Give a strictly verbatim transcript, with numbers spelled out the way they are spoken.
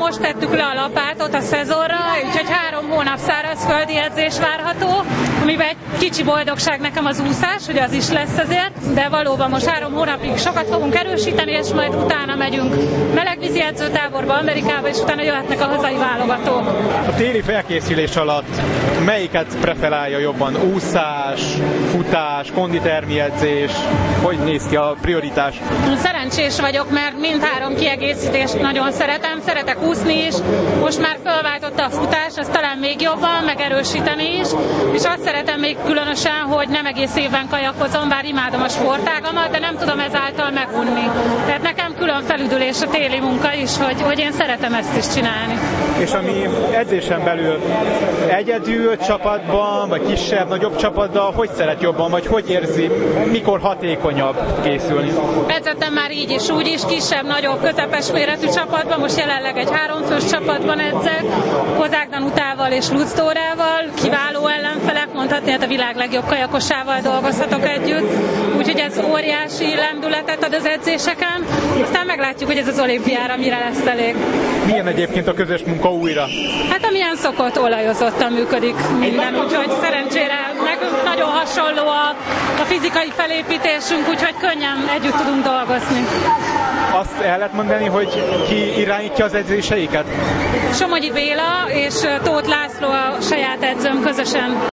most tettük le a lapátot a szezonra, úgyhogy három hónap szárazföldi edzés várható, amiben egy kicsi boldogság nekem az úszás, hogy az is lesz azért, de valóban most három hónapig sokat fogunk erősíteni, és majd utána megyünk melegvízi edzőtáborba, Amerikába, és utána jöhetnek a hazai válogatók. A téli felkészülés alatt melyiket preferálja jobban? Úszás, futás, konditermi edzés? Hogy néz ki a prioritás? Szerencsés vagyok, mert mindhárom kiegészítést nagyon szeretem. Szeretek úszni is, most már fölváltotta a futás, az talán még jobban, megerősíteni is, és azt szeretem még különösen, hogy nem egész évben kajakozom, bár imádom a sportágamat, de nem tudom ezáltal megunni. Tehát nekem külön felüdülés a téli munka is, hogy, hogy én szeretem ezt is csinálni. És ami edzésen belül egyedül csapatban, vagy kisebb, nagyobb csapatban, hogy szeret jobban, vagy hogy érzi, mikor hatékonyabb készülni? Edzettem már így is, úgy is, kisebb, nagyobb, közepes méretű csapatban, most jelenleg egy háromfős csapatban edzek, Kozák Danutával és Lutz Dórával, kiváló ellenfelek, mondhatni, hát a világ legjobb kajakosával dolgozhatok együtt, úgyhogy ez óriási lendületet ad az edzéseken, aztán meglátjuk, hogy ez az olimpiára mire lesz elég. Milyen egyébként a közös munka újra? Hát amilyen szokott, olajozottan működik minden, úgyhogy szerencsére nekünk nagyon hasonló a, a fizikai felépítésünk, úgyhogy könnyen együtt tudunk dolgozni. Azt el lehet mondani, hogy ki irányítja az edzéseiket? Somogyi Béla és Tóth László a saját edzőm közösen.